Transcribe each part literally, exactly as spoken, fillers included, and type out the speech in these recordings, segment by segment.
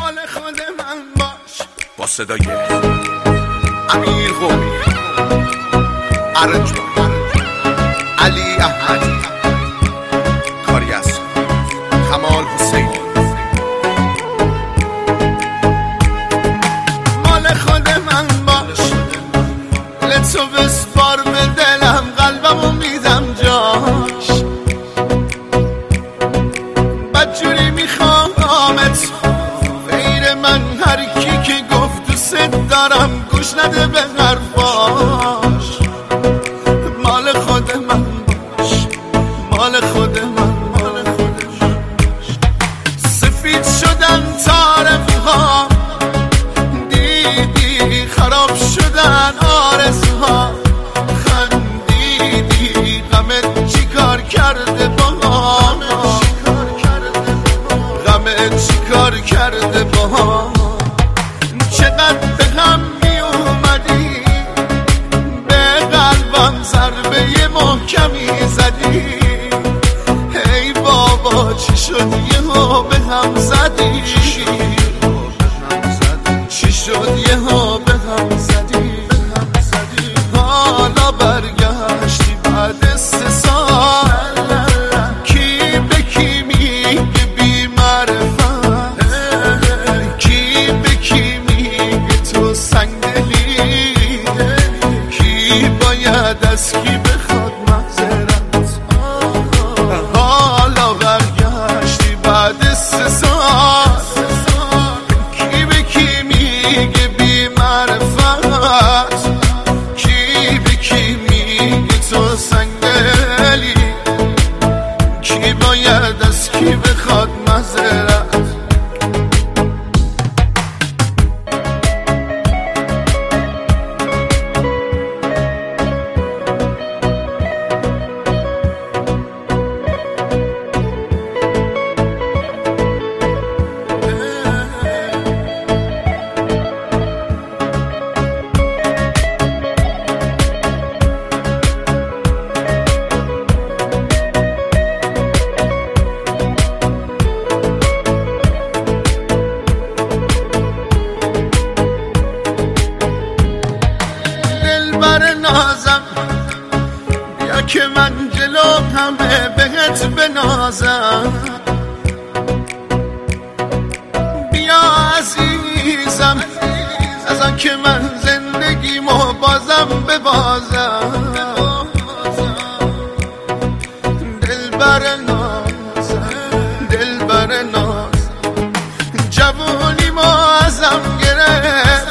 مال خود من باش. با صدای امیر قومی، ارنجبان، علی احمدی، کاری از کمال حسینی. مال خود من باش، لطفو بسپار به دلم، قلبمو میدم جاش. بدجوری میخوامت غیر من، هر کی که گفت دوست دارم گوش نده به حرفاش. مال خود من باش، مال خود من، مال خود من. سفید شدن طارم‌ها، دیدی خراب شدن آرزوها. خندیدی غمت چی کار کرده با هم، غمت چی کار کرده با هم. چقدر به هم می اومدی، به قلبم ضربه محکمی زدی. ای بابا چی شد یهو به هم زدی، چی شد یهو به هم زدی. حالا برگشتی بعد سه سال، کی به کی میگه بی معرفت، کی به کی میگه تو سنگدلی، کی باید از کی بخواد معذرت. حالا برگشتی بعد سه سال، کی به کی میگه بی معرفت، کی به کی میگه تو سنگدلی، کی باید از کی بخواد معذرت. نازم بیا که من جلو همه بهت بنازم. بیا عزیزم از آن که من زندگیمو بازم ببازم. دلبر نازم، دلبر ناز، جوونیمو ازم گرفت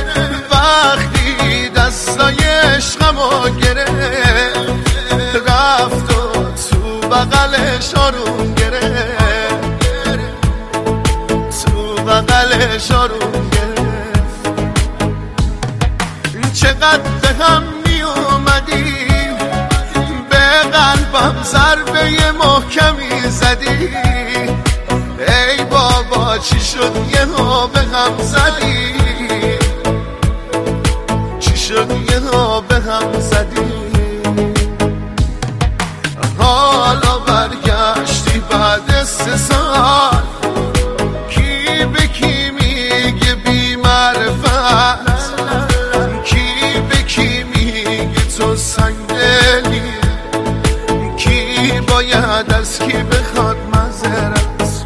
وقتی دستای عشقمو گرفت. رفت و تو بغلش آروم گرفت، تو بغلش آروم گرفت. چقدر به هم می اومدی، به قلبم ضربه محکمی زدی. ای بابا چی شد یهو به هم زدی، چی شد یهو به هم زدی. حالا برگشتی بعد سه سال، کی به کی میگه بی معرفت، کی به کی میگه تو سنگدلی، کی باید از کی بخواد معذرت.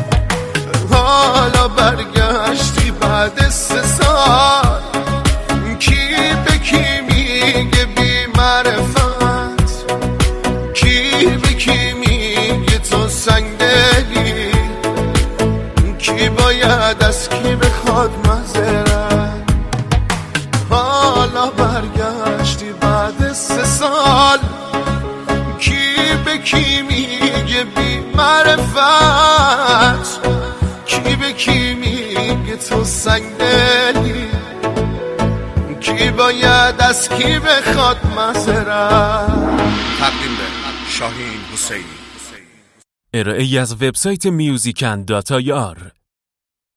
حالا برگشتی بعد سه سال، کی به کی میگه بی معرفت، کی به کی میگه تو سنگدلی، کی باید از کی بخواد معذرت. حالا برگشتی بعد سه سال، کی به کی میگه بی معرفت، کی به کی میگه تو سنگدلی، کی باید از کی بخواد معذرت. تقدیم به شاهین حسینی. ارائه‌ای از وبسایت میوزیکن دات آی آر.